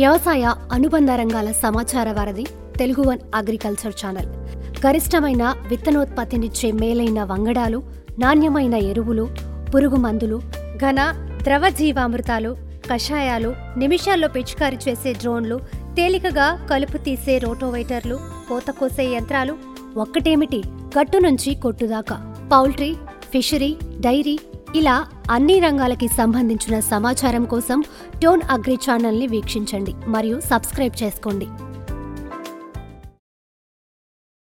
వ్యవసాయ అనుబంధ రంగాల సమాచార వారధి తెలుగు వన్ అగ్రికల్చర్ ఛానల్. గరిష్టమైన విత్తనోత్పత్తినిచ్చే మేలైన వంగడాలు, నాణ్యమైన ఎరువులు, పురుగు మందులు, ఘన ద్రవ జీవామృతాలు, కషాయాలు, నిమిషాల్లో పిచికారీ చేసే డ్రోన్లు, తేలికగా కలుపు తీసే రోటోవేటర్లు, కోత కోసే యంత్రాలు, ఒక్కటేమిటి గట్టు నుంచి కొట్టుదాకా పౌల్ట్రీ, ఫిషరీ, డైరీ ఇలా అన్ని రంగాలకి సంబంధించిన సమాచారం కోసం టోన్ అగ్రి ఛానల్ని వీక్షించండి మరియు సబ్స్క్రైబ్ చేసుకోండి.